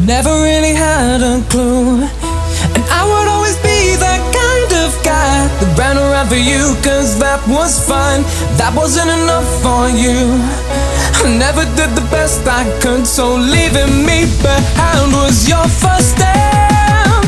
never really had a clue. And I would always be that kind of guy that ran around for you, cause that was fine. That wasn't enough for you. I never did the best I could, so leaving me behind was your first step.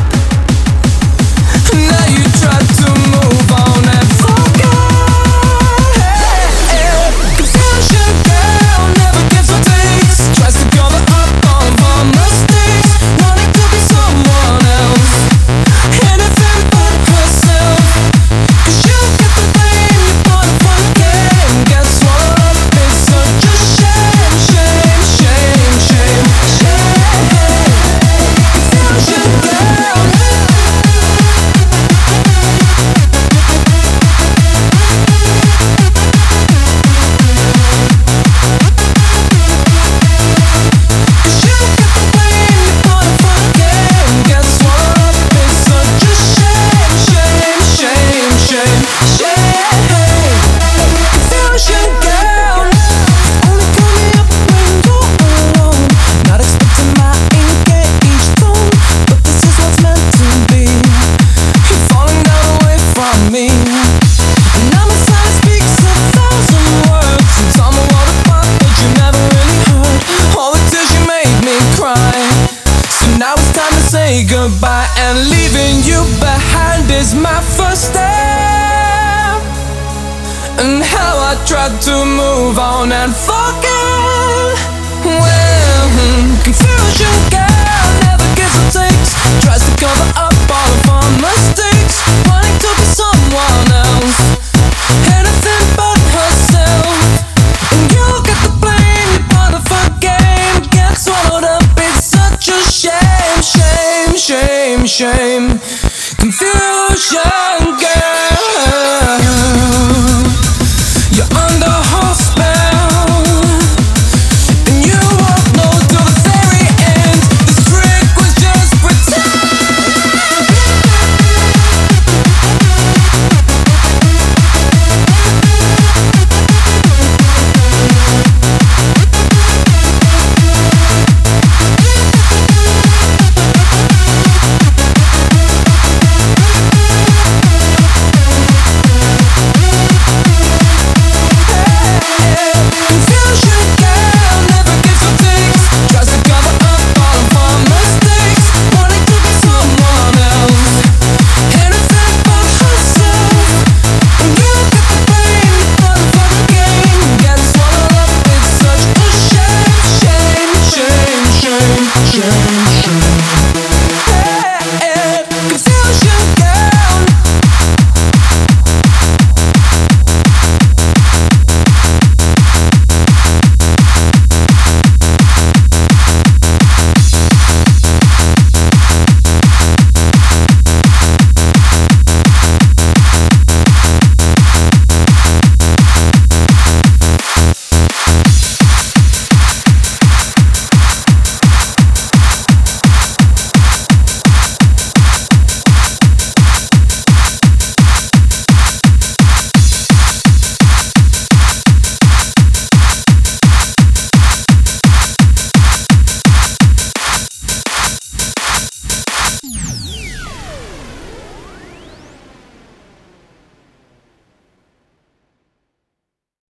Now you try to move on and forget. Confusion girl never gives or takes, tries to cover up all of her mistakes, wanting to be someone else, anything but herself. Cause you get the blame, you put up one game. Guess what? It's such a shame, shame, shame, shame, shame. Confusion girl. Say goodbye, and leaving you behind is my first step. And how I tried to move on and forget. Well, confusion girl never gives or takes, tries to cover up all of her mistakes, wanting to be someone else, anything but herself. And you get the blame, you part of her game, get swallowed up, it's such a shame, shame, shame, shame, confusion.